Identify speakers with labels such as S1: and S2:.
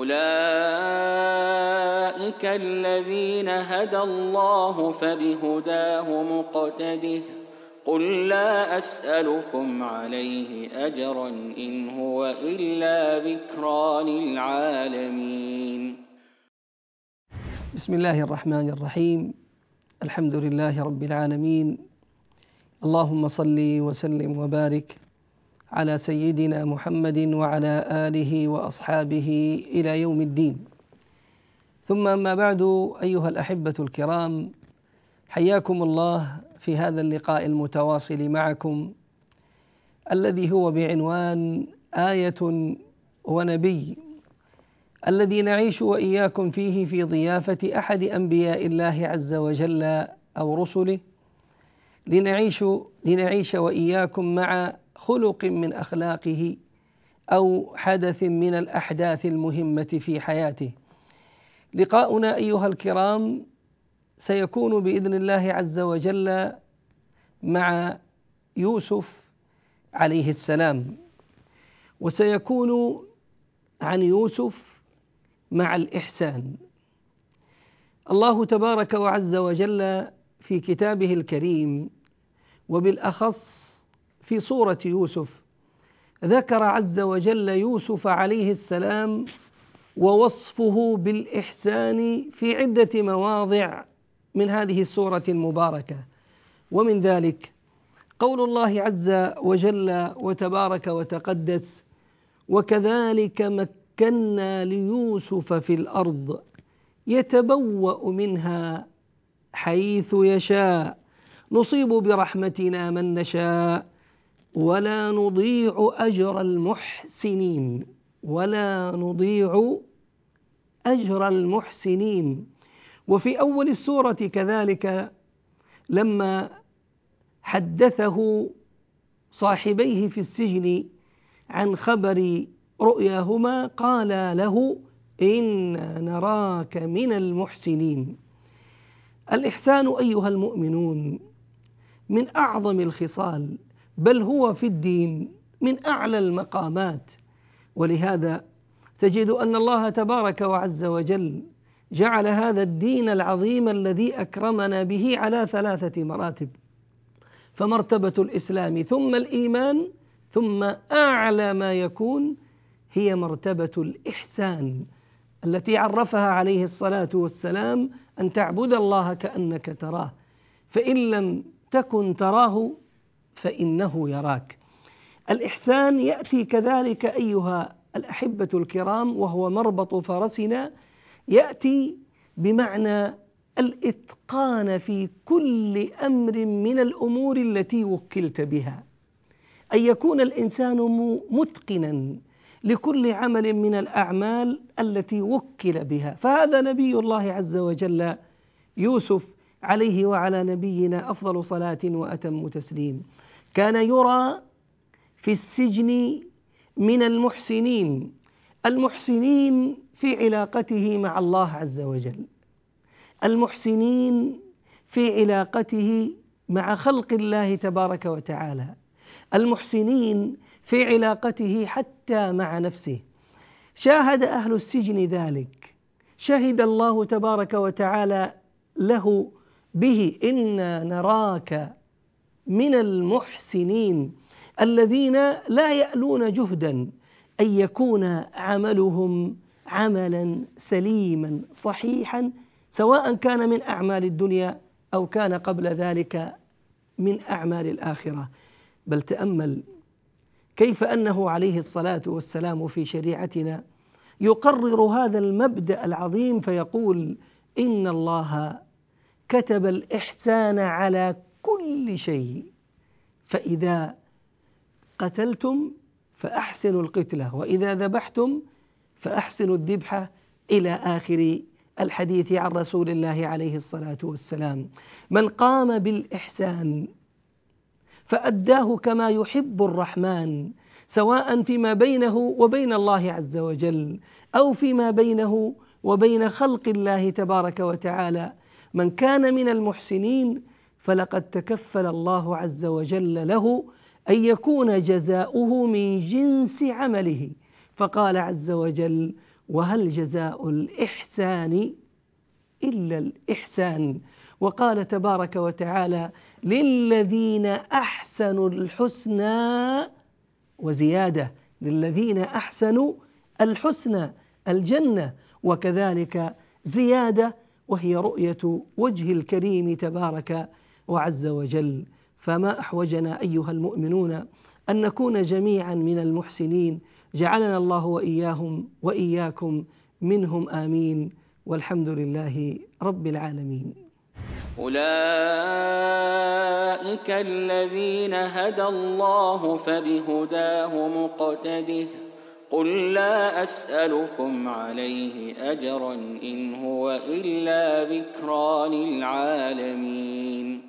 S1: أولئك الذين هدى الله فبهداه مقتده قل لا أسألكم عليه أجرا إن هو إلا ذكرى للعالمين.
S2: بسم الله الرحمن الرحيم. الحمد لله رب العالمين. اللهم صل وسلم وبارك على سيدنا محمد وعلى آله وأصحابه إلى يوم الدين. ثم أما بعد، أيها الأحبة الكرام، حياكم الله في هذا اللقاء المتواصل معكم الذي هو بعنوان آية ونبي، الذي نعيش وإياكم فيه في ضيافة أحد أنبياء الله عز وجل أو رسله، لنعيش وإياكم مع خلق من أخلاقه أو حدث من الأحداث المهمة في حياته. لقاؤنا أيها الكرام سيكون بإذن الله عز وجل مع يوسف عليه السلام، وسيكون عن يوسف مع الإحسان. الله تبارك وعز وجل في كتابه الكريم وبالأخص في سورة يوسف ذكر عز وجل يوسف عليه السلام ووصفه بالإحسان في عدة مواضع من هذه السورة المباركة، ومن ذلك قول الله عز وجل وتبارك وتقدس: وكذلك مكنا ليوسف في الأرض يتبوأ منها حيث يشاء نصيب برحمتنا من نشاء ولا نضيع أجر المحسنين وفي أول السورة كذلك لما حدثه صاحبيه في السجن عن خبر رؤياهما قال له: إنا نراك من المحسنين. الإحسان أيها المؤمنون من أعظم الخصال، بل هو في الدين من أعلى المقامات، ولهذا تجد أن الله تبارك وعز وجل جعل هذا الدين العظيم الذي أكرمنا به على 3 مراتب، فمرتبة الإسلام ثم الإيمان ثم أعلى ما يكون هي مرتبة الإحسان التي عرفها عليه الصلاة والسلام أن تعبد الله كأنك تراه، فإن لم تكن تراه فإنه يراك. الإحسان يأتي كذلك أيها الأحبة الكرام وهو مربط فرسنا، يأتي بمعنى الإتقان في كل أمر من الأمور التي وكلت بها، أن يكون الإنسان متقنا لكل عمل من الأعمال التي وكل بها. فهذا نبي الله عز وجل يوسف عليه وعلى نبينا أفضل صلاة وأتم تسليم، كان يرى في السجن من المحسنين في علاقته مع الله عز وجل، المحسنين في علاقته مع خلق الله تبارك وتعالى، المحسنين في علاقته حتى مع نفسه. شاهد أهل السجن ذلك، شهد الله تبارك وتعالى له به: إنا نراك من المحسنين، الذين لا يألون جهدا أن يكون عملهم عملا سليما صحيحا، سواء كان من أعمال الدنيا أو كان قبل ذلك من أعمال الآخرة. بل تأمل كيف أنه عليه الصلاة والسلام في شريعتنا يقرر هذا المبدأ العظيم فيقول: إن الله كتب الإحسان على كل شيء، فإذا قتلتم فأحسنوا القتلة، وإذا ذبحتم فأحسنوا الذبحة، إلى آخر الحديث عن رسول الله عليه الصلاة والسلام. من قام بالإحسان فأداه كما يحب الرحمن، سواء فيما بينه وبين الله عز وجل أو فيما بينه وبين خلق الله تبارك وتعالى. من كان من المحسنين فلقد تكفل الله عز وجل له أن يكون جزاؤه من جنس عمله، فقال عز وجل: وهل جزاء الإحسان إلا الإحسان. وقال تبارك وتعالى: للذين أحسنوا الحسنى وزيادة، للذين أحسنوا الحسنى الجنة، وكذلك زيادة وهي رؤية وجه الكريم تبارك وعز وجل. فما أحوجنا أيها المؤمنون أن نكون جميعا من المحسنين، جعلنا الله وإياهم وإياكم منهم آمين، والحمد لله رب العالمين.
S1: أولئك الذين هدى الله فبهداه مقتده قل لا أسألكم عليه أجرا إن هو إلا ذكرى للعالمين.